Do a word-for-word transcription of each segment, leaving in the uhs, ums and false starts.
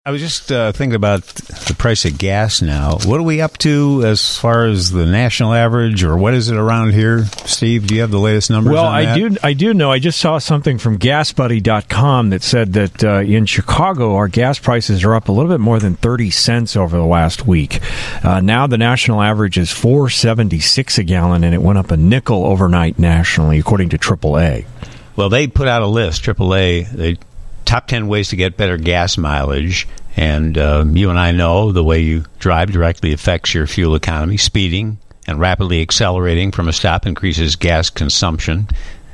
I was just uh, thinking about the price of gas now. What are we up to as far as the national average, or what is it around here? Steve, do you have the latest numbers well, on I that? do I do know. I just saw something from gas buddy dot com that said that uh, in Chicago, our gas prices are up a little bit more than thirty cents over the last week. Uh, now the national average is four seventy-six a gallon, and it went up a nickel overnight nationally, according to triple A. Well, they put out a list, triple A, they top ten ways to get better gas mileage. And uh, you and I know the way you drive directly affects your fuel economy. Speeding and rapidly accelerating from a stop increases gas consumption.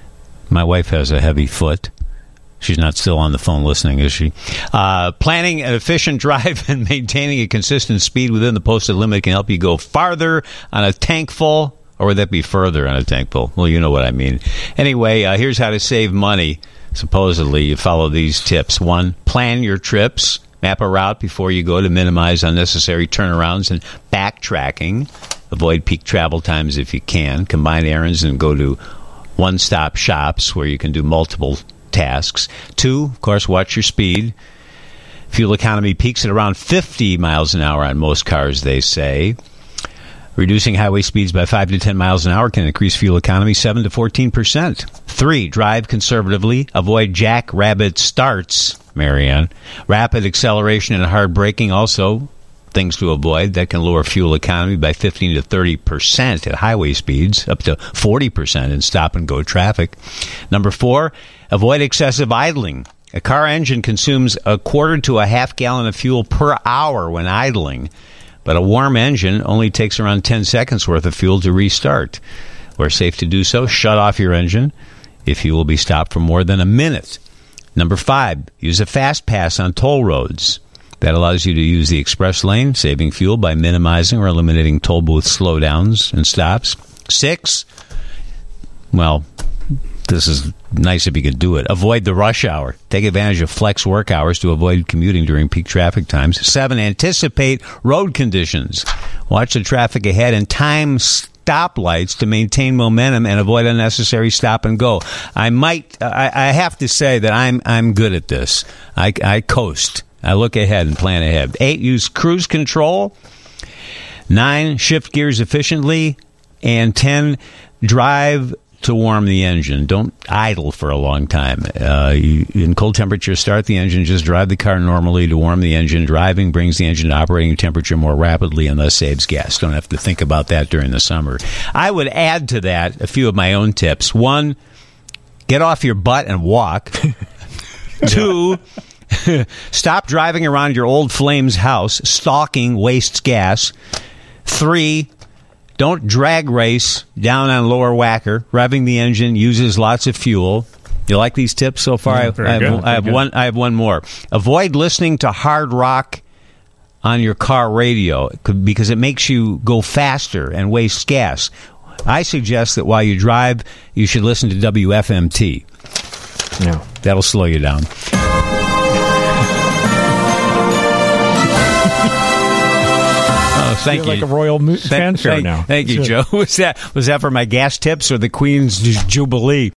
My wife has a heavy foot. She's not still on the phone listening, is she? Uh, planning an efficient drive and maintaining a consistent speed within the posted limit can help you go farther on a tank full. Or would that be further on a tank full? Well, you know what I mean. Anyway, uh, here's how to save money. Supposedly, you follow these tips. One, plan your trips. Map a route before you go to minimize unnecessary turnarounds and backtracking. Avoid peak travel times if you can. Combine errands and go to one-stop shops where you can do multiple tasks. Two, of course, watch your speed. Fuel economy peaks at around fifty miles an hour on most cars, they say. Reducing highway speeds by five to ten miles an hour can increase fuel economy seven to fourteen percent. Three, drive conservatively. Avoid jackrabbit starts, Marianne. Rapid acceleration and hard braking also things to avoid. That can lower fuel economy by fifteen to thirty percent at highway speeds, up to forty percent in stop-and-go traffic. Number four, avoid excessive idling. A car engine consumes a quarter to a half gallon of fuel per hour when idling. But a warm engine only takes around ten seconds worth of fuel to restart. Where safe to do so, shut off your engine if you will be stopped for more than a minute. Number five, use a fast pass on toll roads. That allows you to use the express lane, saving fuel by minimizing or eliminating toll booth slowdowns and stops. Six, well, this is nice if you could do it. Avoid the rush hour. Take advantage of flex work hours to avoid commuting during peak traffic times. Seven, anticipate road conditions. Watch the traffic ahead and time stoplights to maintain momentum and avoid unnecessary stop and go. I might, I, I have to say that I'm I'm good at this. I, I coast. I look ahead and plan ahead. Eight, use cruise control. Nine, shift gears efficiently. And ten, drive to warm the engine. Don't idle for a long time. Uh, you, in cold temperatures, start the engine. Just drive the car normally to warm the engine. Driving brings the engine to operating temperature more rapidly and thus saves gas. Don't have to think about that during the summer. I would add to that a few of my own tips. One, get off your butt and walk. Two, stop driving around your old flame's house. Stalking wastes gas. Three, don't drag race down on lower whacker. Revving the engine uses lots of fuel. You like these tips so far? Yeah, I, very I have, good, I have very one. I have one more. Avoid listening to hard rock on your car radio because it makes you go faster and waste gas. I suggest that while you drive, you should listen to W F M T. Yeah, that'll slow you down. Thank you. Like a royal mo- fanfare thank, now. Thank you, Joe. Was that was that for my gas tips or the Queen's Jubilee?